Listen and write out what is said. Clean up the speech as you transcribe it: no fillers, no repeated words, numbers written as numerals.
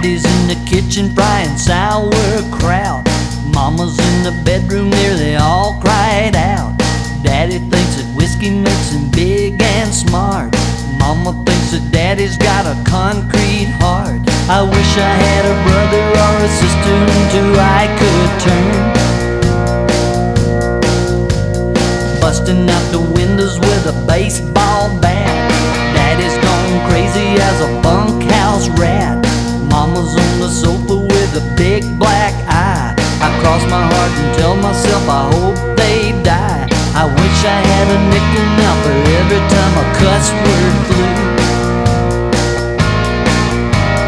Daddy's in the kitchen frying sauerkraut. Mama's in the bedroom, nearly all cried out. Daddy thinks that whiskey makes him big and smart. Mama thinks that Daddy's got a concrete heart. I wish I had a brother or a sister to I could turn, busting out the windows with a baseball bat. Daddy's gone crazy as a bunkhouse rat. Mama's on the sofa with a big black eye. I cross my heart and tell myself I hope they die. I wish I had a nickel now for every time a cuss word flew.